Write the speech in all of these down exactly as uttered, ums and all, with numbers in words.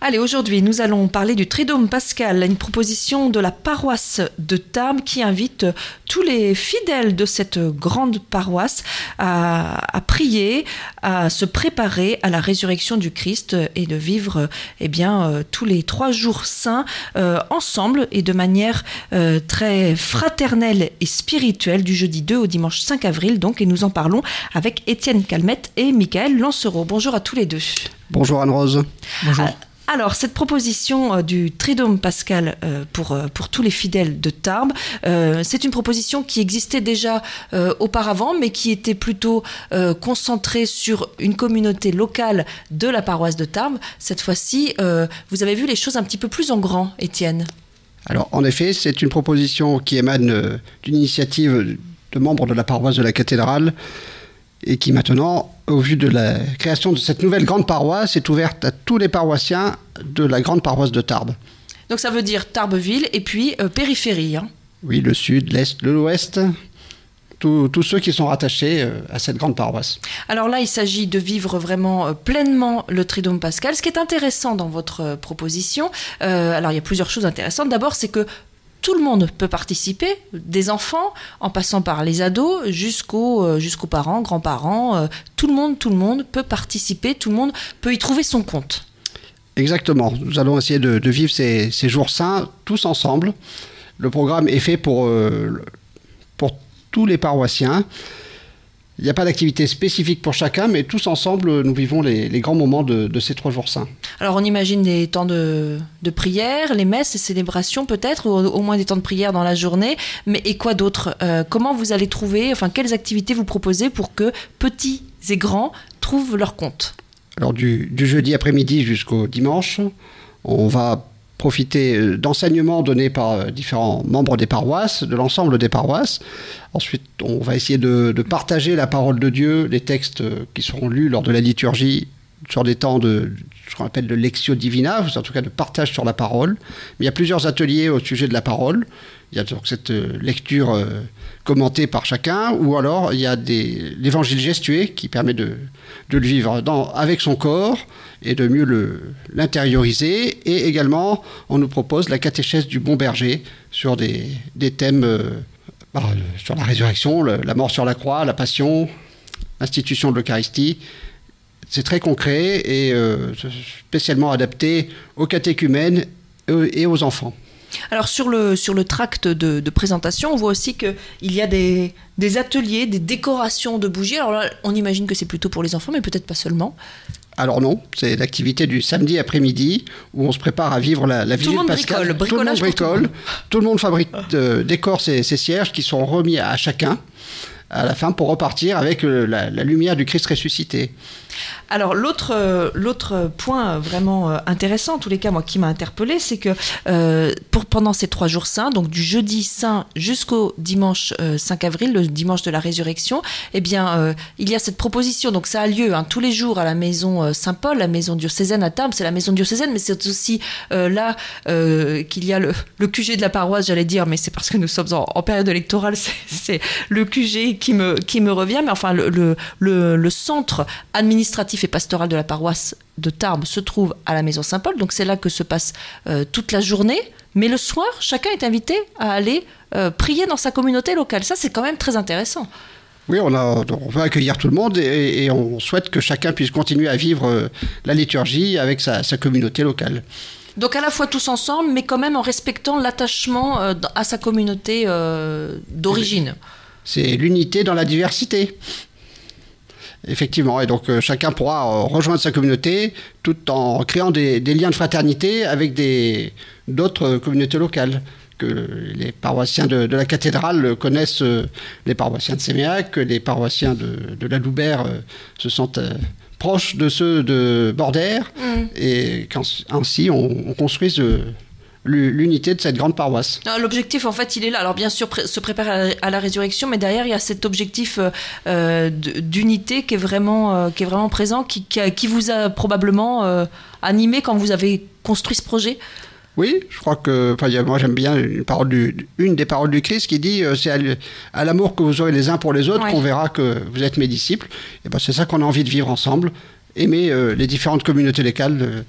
Allez, aujourd'hui, nous allons parler du Triduum Pascal, une proposition de la paroisse de Tarbes qui invite tous les fidèles de cette grande paroisse à, à prier, à se préparer à la résurrection du Christ et de vivre eh bien, euh, tous les trois jours saints euh, ensemble et de manière euh, très fraternelle et spirituelle du jeudi deux au dimanche cinq avril. Donc, et nous en parlons avec Étienne Calmette et Michael Lancereau. Bonjour à tous les deux. Bonjour Anne-Rose. Bonjour. Alors, cette proposition euh, du Triduum Pascal euh, pour, euh, pour tous les fidèles de Tarbes, euh, c'est une proposition qui existait déjà euh, auparavant, mais qui était plutôt euh, concentrée sur une communauté locale de la paroisse de Tarbes. Cette fois-ci, euh, vous avez vu les choses un petit peu plus en grand, Étienne. Alors, en effet, c'est une proposition qui émane euh, d'une initiative de membres de la paroisse de la cathédrale et qui maintenant, au vu de la création de cette nouvelle grande paroisse, est ouverte à tous les paroissiens de la grande paroisse de Tarbes. Donc ça veut dire Tarbes-Ville et puis euh, périphérie. Hein. Oui, le sud, l'est, l'ouest, tous, tous ceux qui sont rattachés euh, à cette grande paroisse. Alors là, il s'agit de vivre vraiment euh, pleinement le Triduum Pascal. Ce qui est intéressant dans votre euh, proposition, euh, alors il y a plusieurs choses intéressantes. D'abord, c'est que tout le monde peut participer, des enfants, en passant par les ados, jusqu'aux, euh, jusqu'aux parents, grands-parents. Euh, tout le monde, tout le monde peut participer, tout le monde peut y trouver son compte. Exactement. Nous allons essayer de, de vivre ces, ces jours saints tous ensemble. Le programme est fait pour, euh, pour tous les paroissiens. Il n'y a pas d'activité spécifique pour chacun, mais tous ensemble, nous vivons les, les grands moments de, de ces trois jours saints. Alors, on imagine des temps de, de prière, les messes et célébrations peut-être, ou au moins des temps de prière dans la journée. Mais et quoi d'autre ? euh, Comment vous allez trouver, enfin, quelles activités vous proposez pour que petits et grands trouvent leur compte ? Alors, du, du jeudi après-midi jusqu'au dimanche, on va profiter d'enseignements donnés par différents membres des paroisses, de l'ensemble des paroisses. Ensuite, on va essayer de, de partager la parole de Dieu, les textes qui seront lus lors de la liturgie, sur des temps de ce qu'on appelle de lectio divina, en tout cas de partage sur la parole. Mais il y a plusieurs ateliers au sujet de la parole. Il y a donc cette lecture euh, commentée par chacun, ou alors il y a des, l'évangile gestué qui permet de, de le vivre dans, avec son corps et de mieux le, l'intérioriser. Et également, on nous propose la catéchèse du bon berger sur des, des thèmes euh, bah, sur la résurrection, le, la mort sur la croix, la passion, l'institution de l'Eucharistie. C'est très concret et euh, spécialement adapté aux catéchumènes et aux enfants. Alors sur le, sur le tract de, de présentation, on voit aussi qu'il y a des, des ateliers, des décorations de bougies. Alors là, on imagine que c'est plutôt pour les enfants, mais peut-être pas seulement. Alors non, c'est l'activité du samedi après-midi où on se prépare à vivre la, la vigile pascale. Tout le monde bricole, bricolage tout le monde bricole, tout le monde. Tout le monde fabrique, euh, décore ses, ses cierges qui sont remis à chacun à la fin pour repartir avec euh, la, la lumière du Christ ressuscité. Alors l'autre, euh, l'autre point vraiment euh, intéressant, en tous les cas moi qui m'a interpellée, c'est que euh, pour, pendant ces trois jours saints, donc du jeudi saint jusqu'au dimanche euh, cinq avril, le dimanche de la résurrection, eh bien euh, il y a cette proposition, donc ça a lieu hein, tous les jours à la maison euh, Saint-Paul, la maison diocésaine à Tarbes, c'est la maison diocésaine, mais c'est aussi euh, là euh, qu'il y a le, le Q G de la paroisse, j'allais dire, mais c'est parce que nous sommes en, en période électorale, c'est, c'est le Q G qui me, qui me revient, mais enfin le, le, le, le centre administratif et pastoral de la paroisse de Tarbes se trouve à la maison Saint-Paul, donc c'est là que se passe euh, toute la journée, mais le soir, chacun est invité à aller euh, prier dans sa communauté locale. Ça, c'est quand même très intéressant. Oui, on, a, on veut accueillir tout le monde et, et on souhaite que chacun puisse continuer à vivre euh, la liturgie avec sa, sa communauté locale. Donc à la fois tous ensemble, mais quand même en respectant l'attachement euh, à sa communauté euh, d'origine. C'est l'unité dans la diversité. Effectivement, et donc euh, chacun pourra euh, rejoindre sa communauté tout en créant des, des liens de fraternité avec des, d'autres communautés locales. Que les paroissiens de, de la cathédrale connaissent euh, les paroissiens de Séméac, que les paroissiens de, de la Loubert euh, se sentent euh, proches de ceux de Bordère, mmh. et qu'ainsi on, on construise euh, l'unité de cette grande paroisse. Non, l'objectif, en fait, il est là. Alors, bien sûr, pré- se préparer à la, à la résurrection, mais derrière, il y a cet objectif euh, d'unité qui est vraiment, euh, qui est vraiment présent, qui, qui, a, qui vous a probablement euh, animé quand vous avez construit ce projet. Oui, je crois que, enfin, moi j'aime bien une, parole du, une des paroles du Christ qui dit euh, c'est à, à l'amour que vous aurez les uns pour les autres, ouais, qu'on verra que vous êtes mes disciples. Et ben, c'est ça qu'on a envie de vivre ensemble, aimer euh, les différentes communautés locales, euh,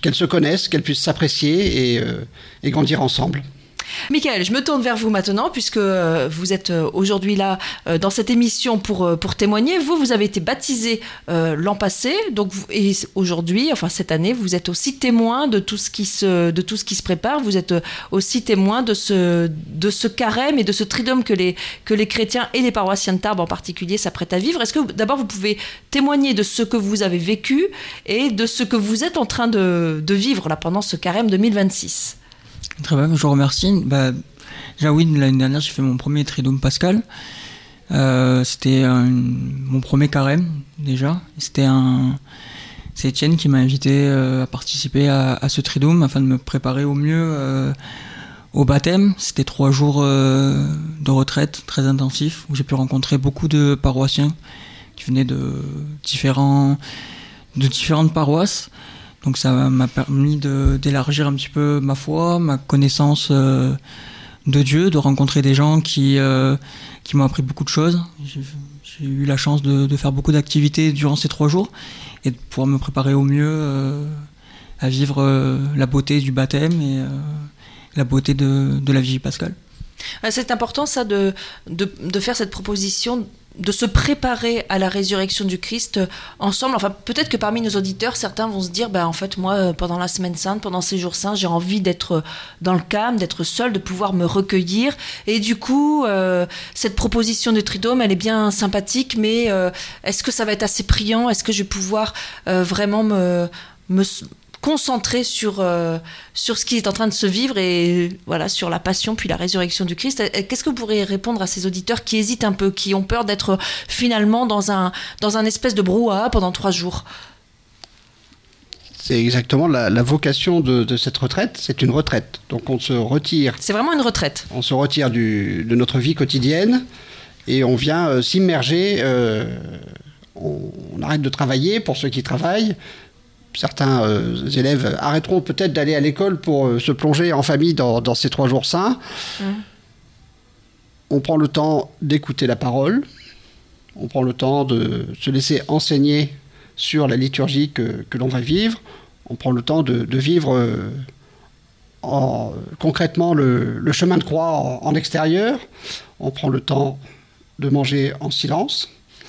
qu'elles se connaissent, qu'elles puissent s'apprécier et, euh, et grandir ensemble. Michael, je me tourne vers vous maintenant, puisque euh, vous êtes euh, aujourd'hui là euh, dans cette émission pour, euh, pour témoigner. Vous, vous avez été baptisé euh, l'an passé, donc vous, et aujourd'hui, enfin cette année, vous êtes aussi témoin de tout ce qui se, de tout ce qui se prépare. Vous êtes euh, aussi témoin de ce, de ce carême et de ce triduum que les, que les chrétiens et les paroissiens de Tarbes en particulier s'apprêtent à vivre. Est-ce que d'abord vous pouvez témoigner de ce que vous avez vécu et de ce que vous êtes en train de, de vivre là pendant ce carême deux mille vingt-six ? Très bien, je vous remercie. Bah, déjà oui, l'année dernière j'ai fait mon premier triduum pascal. Euh, c'était un, mon premier carême déjà. C'était un, c'est Étienne qui m'a invité euh, à participer à, à ce triduum afin de me préparer au mieux euh, au baptême. C'était trois jours euh, de retraite très intensifs où j'ai pu rencontrer beaucoup de paroissiens qui venaient de différents, de différentes paroisses. Donc ça m'a permis de, d'élargir un petit peu ma foi, ma connaissance euh, de Dieu, de rencontrer des gens qui, euh, qui m'ont appris beaucoup de choses. J'ai, j'ai eu la chance de, de faire beaucoup d'activités durant ces trois jours et de pouvoir me préparer au mieux euh, à vivre euh, la beauté du baptême et euh, la beauté de, de la Vigie pascale. C'est important ça de, de, de faire cette proposition, de se préparer à la résurrection du Christ ensemble. Enfin, peut-être que parmi nos auditeurs, certains vont se dire, ben, en fait, moi, pendant la semaine sainte, pendant ces jours saints, j'ai envie d'être dans le calme, d'être seul, de pouvoir me recueillir. Et du coup, euh, cette proposition de triduum, elle est bien sympathique, mais euh, est-ce que ça va être assez priant ? Est-ce que je vais pouvoir euh, vraiment me... me concentré sur, euh, sur ce qui est en train de se vivre et voilà, sur la passion puis la résurrection du Christ. Qu'est-ce que vous pourriez répondre à ces auditeurs qui hésitent un peu, qui ont peur d'être finalement dans un, dans un espèce de brouhaha pendant trois jours ? C'est exactement la, la vocation de, de cette retraite, c'est une retraite. Donc on se retire. C'est vraiment une retraite. On se retire du, de notre vie quotidienne et on vient euh, s'immerger. Euh, on, on arrête de travailler pour ceux qui travaillent. Certains euh, élèves arrêteront peut-être d'aller à l'école pour euh, se plonger en famille dans, dans ces trois jours saints. Mmh. On prend le temps d'écouter la parole. On prend le temps de se laisser enseigner sur la liturgie que, que l'on va vivre. On prend le temps de, de vivre euh, en, concrètement le, le chemin de croix en, en extérieur. On prend le temps de manger en silence.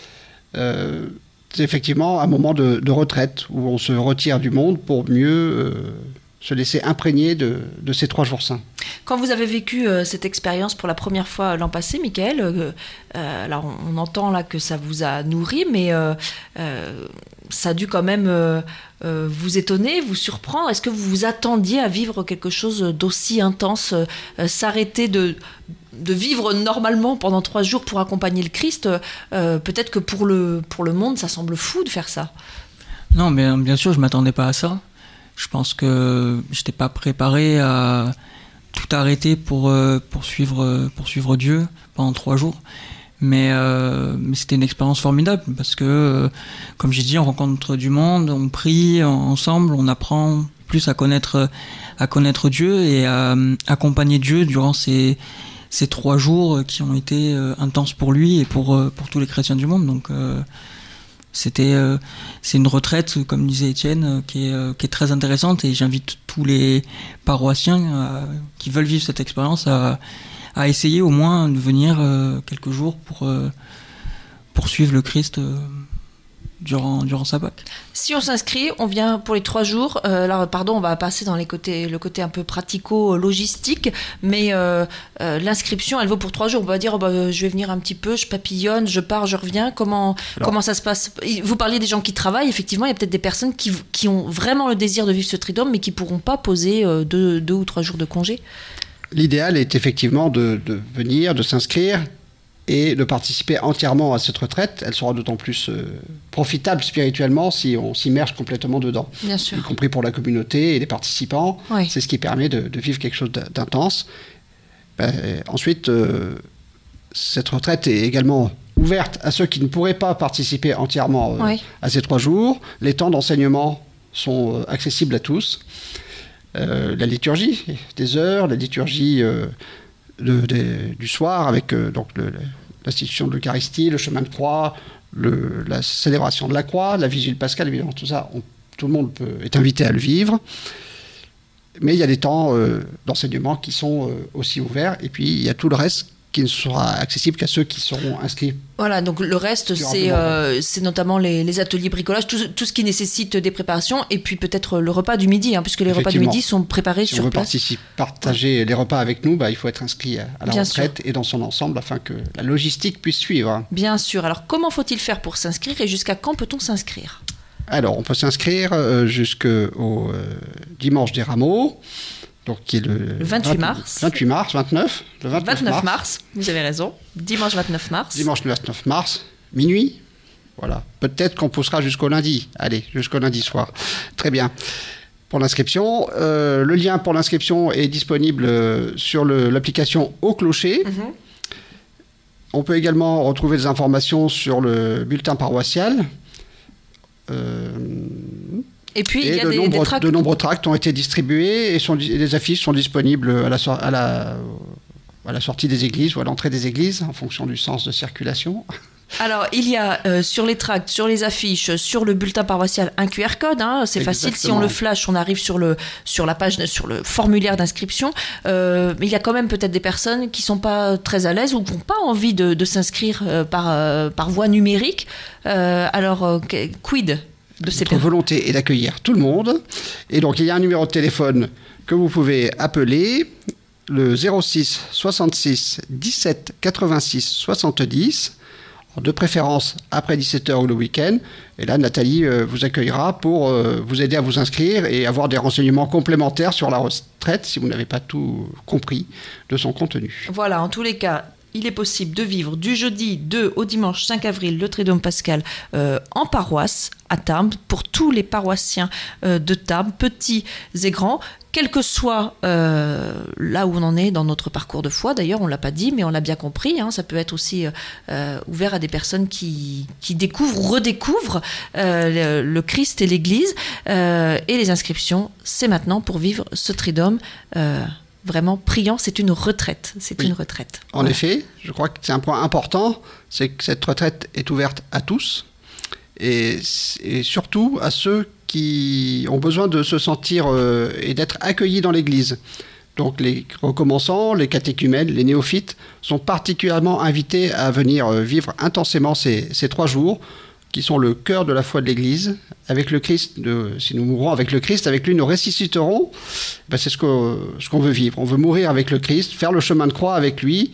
Euh, C'est effectivement un moment de, de retraite où on se retire du monde pour mieux euh, se laisser imprégner de, de ces trois jours saints. Quand vous avez vécu euh, cette expérience pour la première fois l'an passé, Michael, euh, euh, alors on, on entend là que ça vous a nourri, mais euh, euh, ça a dû quand même euh, euh, vous étonner, vous surprendre. Est-ce que vous vous attendiez à vivre quelque chose d'aussi intense, euh, s'arrêter de... de vivre normalement pendant trois jours pour accompagner le Christ, euh, peut-être que pour le, pour le monde, ça semble fou de faire ça. Non, mais bien sûr, je ne m'attendais pas à ça. Je pense que je n'étais pas préparé à tout arrêter pour, euh, pour, suivre, pour suivre Dieu pendant trois jours. Mais, euh, mais c'était une expérience formidable parce que, euh, comme j'ai dit, on rencontre du monde, on prie ensemble, on apprend plus à connaître, à connaître Dieu et à accompagner Dieu durant ces... ces trois jours qui ont été euh, intenses pour lui et pour, euh, pour tous les chrétiens du monde. Donc euh, c'était, euh, c'est une retraite, comme disait Étienne, euh, qui, est, euh, qui est très intéressante et j'invite tous les paroissiens euh, qui veulent vivre cette expérience à, à essayer au moins de venir euh, quelques jours pour, euh, pour suivre le Christ euh, durant, durant sa Pâque. Si on s'inscrit, on vient pour les trois jours. Euh, alors, pardon, on va passer dans les côtés, le côté un peu pratico-logistique, mais euh, euh, l'inscription, elle vaut pour trois jours. On va dire, oh, bah, je vais venir un petit peu, je papillonne, je pars, je reviens. Comment, alors, comment ça se passe ? Vous parliez des gens qui travaillent. Effectivement, il y a peut-être des personnes qui, qui ont vraiment le désir de vivre ce triduum, mais qui ne pourront pas poser euh, deux, deux ou trois jours de congé. L'idéal est effectivement de, de venir, de s'inscrire et de participer entièrement à cette retraite. Elle sera d'autant plus euh, profitable spirituellement si on s'immerge complètement dedans. Bien sûr. Y compris pour la communauté et les participants. Oui. C'est ce qui permet de, de vivre quelque chose d'intense. Ben, ensuite, euh, cette retraite est également ouverte à ceux qui ne pourraient pas participer entièrement euh, oui. à ces trois jours. Les temps d'enseignement sont euh, accessibles à tous. Euh, la liturgie des heures, la liturgie euh, de, de, du soir avec euh, donc le, l'institution de l'Eucharistie, le chemin de croix, le, la célébration de la croix, la vigile pascale, évidemment tout ça, on tout le monde peut, est invité à le vivre. Mais il y a des temps euh, d'enseignement qui sont euh, aussi ouverts. Et puis, il y a tout le reste qui ne sera accessible qu'à ceux qui seront inscrits. Voilà, donc le reste, c'est, euh, c'est notamment les, les ateliers bricolage, tout, tout ce qui nécessite des préparations, et puis peut-être le repas du midi, hein, puisque les repas du midi sont préparés si sur on veut place. Participer, partager ouais. les repas avec nous, bah, il faut être inscrit à, à la Bien retraite sûr. Et dans son ensemble, afin que la logistique puisse suivre. Bien sûr. Alors, comment faut-il faire pour s'inscrire, et jusqu'à quand peut-on s'inscrire ? Alors, on peut s'inscrire euh, jusqu'au euh, dimanche des rameaux. Donc, qui est le, le vingt-huit mars. vingt-huit mars, vingt-neuf. Le vingt-neuf, vingt-neuf mars. mars. Vous avez raison. Dimanche vingt-neuf mars. Dimanche vingt-neuf mars, minuit. Voilà. Peut-être qu'on poussera jusqu'au lundi. Allez, jusqu'au lundi soir. Très bien. Pour l'inscription, euh, le lien pour l'inscription est disponible sur le, l'application Au Clocher. Mm-hmm. On peut également retrouver des informations sur le bulletin paroissial. Euh, Et puis, et il y a de, des, nombre, des tracts. de nombreux tracts ont été distribués et, sont, et les affiches sont disponibles à la, à, la, à la sortie des églises ou à l'entrée des églises en fonction du sens de circulation. Alors, il y a euh, sur les tracts, sur les affiches, sur le bulletin paroissial, un Q R code. Hein, c'est Exactement. Facile. Si on le flash, on arrive sur, le, sur la page, sur le formulaire d'inscription. Euh, mais il y a quand même peut-être des personnes qui ne sont pas très à l'aise ou qui n'ont pas envie de, de s'inscrire euh, par, euh, par voie numérique. Euh, alors, euh, quid de ces Notre volonté est d'accueillir tout le monde. Et donc, il y a un numéro de téléphone que vous pouvez appeler, le zéro six soixante-six dix-sept quatre-vingt-six soixante-dix, de préférence après dix-sept heures ou le week-end. Et là, Nathalie euh, vous accueillera pour euh, vous aider à vous inscrire et avoir des renseignements complémentaires sur la retraite si vous n'avez pas tout compris de son contenu. Voilà, en tous les cas, il est possible de vivre du jeudi deux au dimanche cinq avril le Triduum Pascal euh, en paroisse à Tarbes pour tous les paroissiens euh, de Tarbes, petits et grands, quel que soit euh, là où on en est dans notre parcours de foi. D'ailleurs, on ne l'a pas dit, mais on l'a bien compris. Hein, ça peut être aussi euh, ouvert à des personnes qui, qui découvrent ou redécouvrent euh, le, le Christ et l'Église. Euh, et les inscriptions, c'est maintenant pour vivre ce Triduum euh, vraiment priant, c'est une retraite. C'est oui. une retraite. En voilà. effet, je crois que c'est un point important, c'est que cette retraite est ouverte à tous et, et surtout à ceux qui ont besoin de se sentir euh, et d'être accueillis dans l'Église. Donc les recommençants, les catéchumènes, les néophytes sont particulièrement invités à venir euh, vivre intensément ces, ces trois jours qui sont le cœur de la foi de l'Église. Avec le Christ, de, si nous mourrons avec le Christ, avec lui nous ressusciterons. Ben c'est ce, que, ce qu'on veut vivre. On veut mourir avec le Christ, faire le chemin de croix avec lui,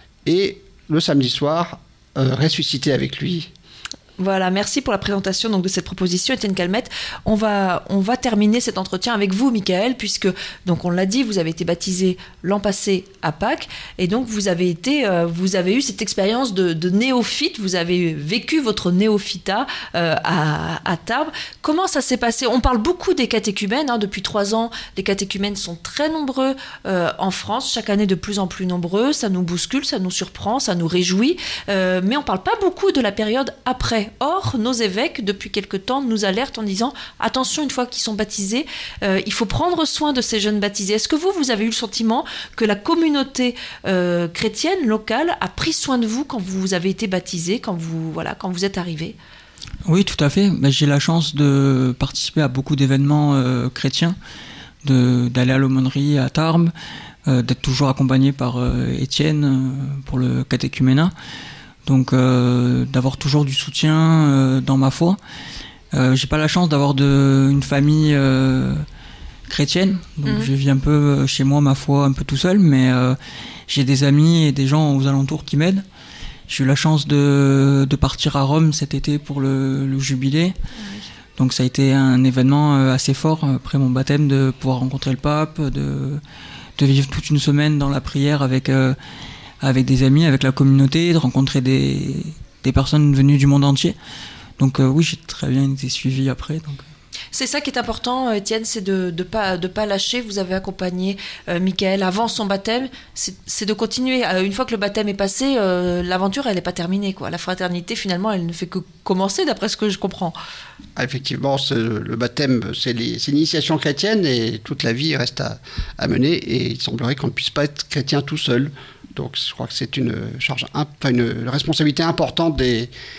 et le samedi soir, euh, ressusciter avec lui. Voilà, merci pour la présentation donc, de cette proposition, Étienne Calmette. On va, on va terminer cet entretien avec vous, Michael, puisque, donc on l'a dit, vous avez été baptisé l'an passé à Pâques, et donc vous avez, été, euh, vous avez eu cette expérience de, de néophyte, vous avez vécu votre néophytat euh, à, à Tarbes. Comment ça s'est passé ? On parle beaucoup des catéchumènes, hein, depuis trois ans, les catéchumènes sont très nombreux euh, en France, chaque année de plus en plus nombreux, ça nous bouscule, ça nous surprend, ça nous réjouit, euh, mais on ne parle pas beaucoup de la période après. Or, nos évêques, depuis quelque temps, nous alertent en disant « Attention, une fois qu'ils sont baptisés, euh, il faut prendre soin de ces jeunes baptisés ». Est-ce que vous, vous avez eu le sentiment que la communauté euh, chrétienne locale a pris soin de vous quand vous avez été baptisé, quand vous, voilà, quand vous êtes arrivé ? Oui, tout à fait. J'ai la chance de participer à beaucoup d'événements euh, chrétiens, de, d'aller à l'aumônerie à Tarbes, euh, d'être toujours accompagné par euh, Étienne euh, pour le catéchuménat. Donc euh, d'avoir toujours du soutien euh, dans ma foi. Euh, j'ai pas la chance d'avoir de, une famille euh, chrétienne, donc mmh. je vis un peu chez moi ma foi un peu tout seul, mais euh, j'ai des amis et des gens aux alentours qui m'aident. J'ai eu la chance de, de partir à Rome cet été pour le, le jubilé. Mmh. Donc ça a été un événement assez fort après mon baptême, de pouvoir rencontrer le pape, de, de vivre toute une semaine dans la prière avec... Euh, avec des amis, avec la communauté, de rencontrer des, des personnes venues du monde entier. Donc euh, oui, j'ai très bien été suivi après. Donc. C'est ça qui est important, Étienne, c'est de ne pas, de pas lâcher. Vous avez accompagné euh, Michael avant son baptême, c'est, c'est de continuer. Euh, une fois que le baptême est passé, euh, l'aventure, elle n'est pas terminée, quoi. La fraternité, finalement, elle ne fait que commencer, d'après ce que je comprends. Ah, effectivement, c'est, le baptême, c'est, les, c'est l'initiation chrétienne et toute la vie reste à, à mener. Et il semblerait qu'on ne puisse pas être chrétien tout seul. Donc je crois que c'est une charge, enfin une responsabilité importante des,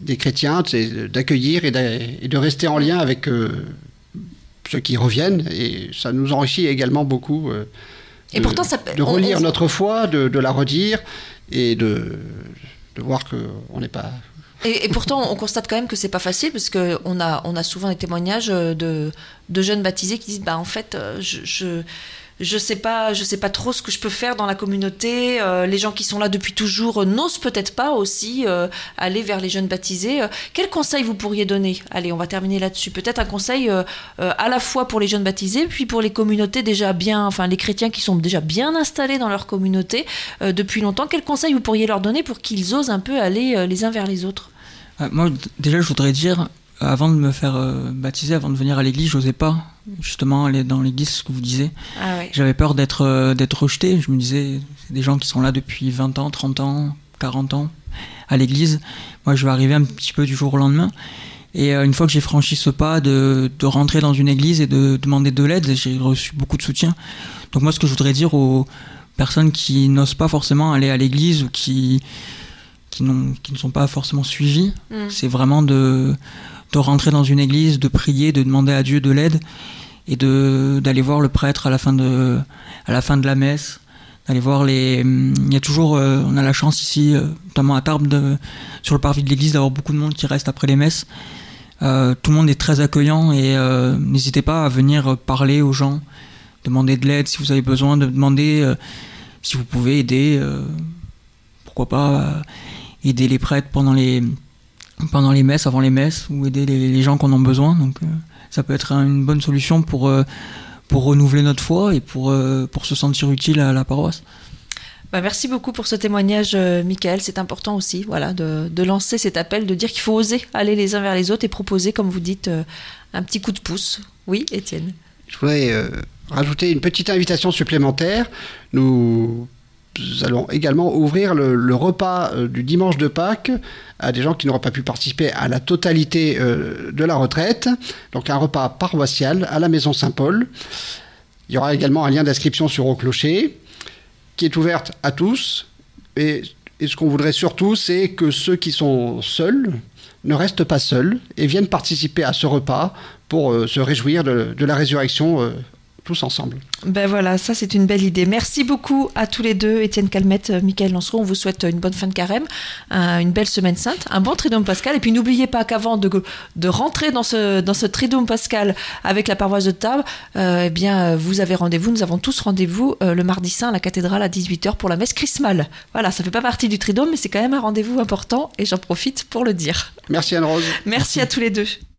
des chrétiens, c'est d'accueillir et de, et de rester en lien avec euh, ceux qui reviennent, et ça nous enrichit également beaucoup euh, de, et pourtant, ça, de relire on, on... notre foi, de, de la redire, et de, de voir qu'on n'est pas... Et, et pourtant, on constate quand même que c'est pas facile, parce qu'on a, on a souvent des témoignages de, de jeunes baptisés qui disent bah, en fait, je, je, je sais pas, je sais pas trop ce que je peux faire dans la communauté. Euh, les gens qui sont là depuis toujours n'osent peut-être pas aussi euh, aller vers les jeunes baptisés. Euh, quel conseil vous pourriez donner ? Allez, on va terminer là-dessus. Peut-être un conseil euh, euh, à la fois pour les jeunes baptisés, puis pour les communautés déjà bien, enfin les chrétiens qui sont déjà bien installés dans leur communauté euh, depuis longtemps. Quel conseil vous pourriez leur donner pour qu'ils osent un peu aller euh, les uns vers les autres ? Euh, moi, déjà, je voudrais dire, avant de me faire euh, baptiser, avant de venir à l'église, j'osais pas justement aller dans l'église, ce que vous disiez. Ah ouais. J'avais peur d'être, euh, d'être rejeté. Je me disais, c'est des gens qui sont là depuis vingt ans, trente ans, quarante ans à l'église. Moi, je vais arriver un petit peu du jour au lendemain. Et euh, une fois que j'ai franchi ce pas de, de rentrer dans une église et de demander de l'aide, j'ai reçu beaucoup de soutien. Donc moi, ce que je voudrais dire aux personnes qui n'osent pas forcément aller à l'église ou qui... Qui, n'ont, qui ne sont pas forcément suivis, mmh. c'est vraiment de, de rentrer dans une église, de prier, de demander à Dieu de l'aide et de, d'aller voir le prêtre à la fin de, à la fin de la messe, d'aller voir les... Il y a toujours, euh, on a la chance ici, euh, notamment à Tarbes, de, sur le parvis de l'église, d'avoir beaucoup de monde qui reste après les messes. Euh, tout le monde est très accueillant et euh, n'hésitez pas à venir parler aux gens, demander de l'aide si vous avez besoin, de demander euh, si vous pouvez aider, euh, pourquoi pas... Euh, aider les prêtres pendant les, pendant les messes, avant les messes, ou aider les, les gens qui en ont besoin. Donc euh, ça peut être une bonne solution pour, euh, pour renouveler notre foi et pour, euh, pour se sentir utile à la paroisse. Bah merci beaucoup pour ce témoignage, euh, Michael. C'est important aussi voilà, de, de lancer cet appel, de dire qu'il faut oser aller les uns vers les autres et proposer, comme vous dites, euh, un petit coup de pouce. Oui, Étienne. Je voudrais euh, rajouter une petite invitation supplémentaire. Nous... Nous allons également ouvrir le, le repas euh, du dimanche de Pâques à des gens qui n'auraient pas pu participer à la totalité euh, de la retraite. Donc un repas paroissial à la Maison Saint-Paul. Il y aura également un lien d'inscription sur Au Clocher qui est ouverte à tous. Et, et ce qu'on voudrait surtout, c'est que ceux qui sont seuls ne restent pas seuls et viennent participer à ce repas pour euh, se réjouir de, de la résurrection euh, tous ensemble. Ben voilà, ça c'est une belle idée. Merci beaucoup à tous les deux, Étienne Calmette, Michael Lancereau. On vous souhaite une bonne fin de carême, un, une belle semaine sainte, un bon Triduum Pascal. Et puis n'oubliez pas qu'avant de, de rentrer dans ce, dans ce Triduum Pascal avec la paroisse de Tarbes, euh, eh bien vous avez rendez-vous, nous avons tous rendez-vous euh, le mardi saint à la cathédrale à dix-huit heures pour la messe chrismale. Voilà, ça fait pas partie du Triduum, mais c'est quand même un rendez-vous important et j'en profite pour le dire. Merci Anne-Rose. Merci, Merci à tous les deux.